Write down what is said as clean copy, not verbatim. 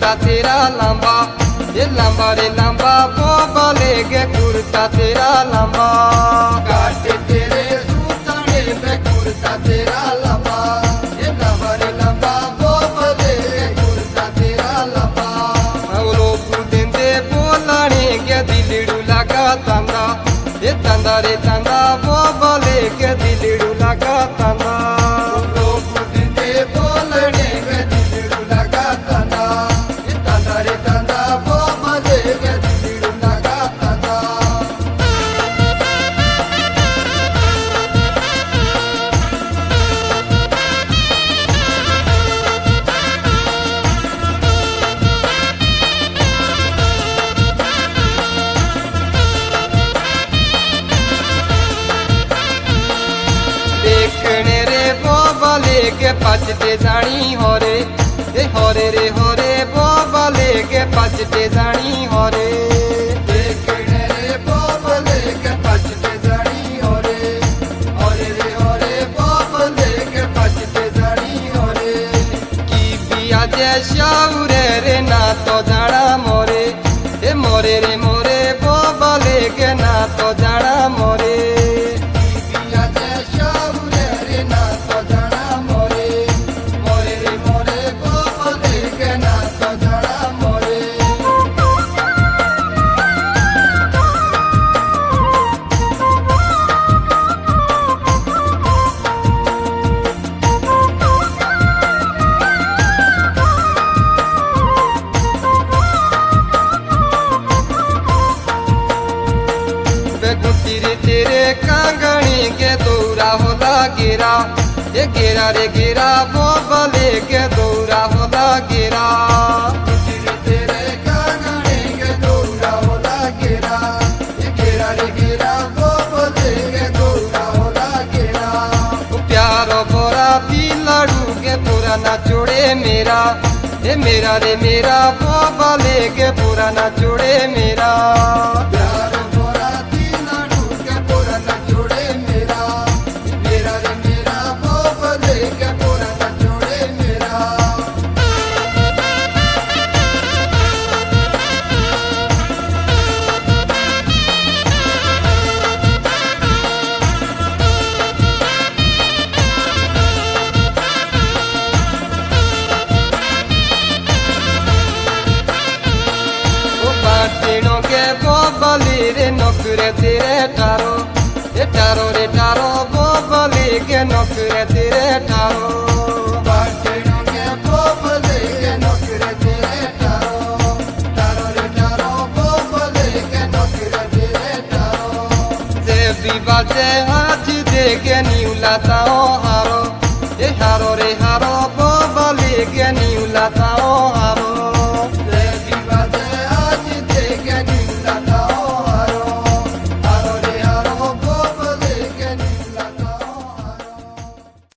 कुर्ता तेरा लंबा, ये लंबा रे लंबा वो बोले के कुर्ता तेरा लंबा। काटे तेरे सूतने में कुर्ता तेरा लंबा, ये लंबा रे लंबा वो बोले के कुर्ता तेरा लंबा। लोग देंदे बोलाने के दिलड़ू लगा तंदा, ये तंदा रे तंदा वो बोले के दिलड़ू लगा तंदा। लोग दिंदे बोलने में दिलड़ू लगा तना, ये तंदा रे तंदा वो बोले के दिलड़ू लगा तना। देखने रे वो बोले के पचते जानी हो रे, ए होरे रे होरे वो बोले के पचते जानी हो रे। देखने रे बोले के पचते जानी हो रे, रे बोले के पचते जानी हो रे। की बिया जे शाउरे रे ना तो जाना मोरे, ए मोरे रे मोरे वो बोले के ना तो जाना मोरे। पिया जय शाउरे रे ना तो जाना मोरे, रे मोरे बोले के ना तो जाना मोरे। बेगुटी रे तेरे कांगणी के दौरा होला गिरा, ये गिरा रे गिरा वो बोले के दौरा होला गिरा। तेरे तेरे कांगणे के दौरा होला गिरा, ये गिरा रे गिरा वो बोले के दौरा होला गिरा। प्यारो बोरा दिलड़ू के पूरा ना जोड़े मेरा, ये मेरा रे मेरा वो बोले के पूरा ना जोड़े मेरा। प्यार बोरा दीना ढूंढ के पूरा न जोड़े मेरा, रे मेरा वो बोले के पूरा न जोड़े मेरा। वो बाटिनों के वो बोली रे नौकरे तेरे टारो, ये टारो रे टारो वो बोली के नौकरे तेरे टारो। बाटेनों के वो बोले के नौकरे तेरे टारो, रे टारो वो बोले के नौकरे तेरे टारो। जे विवाजे आज दे के निउलाता हारो, ये हारो रे हारो वो बोली के निउलाता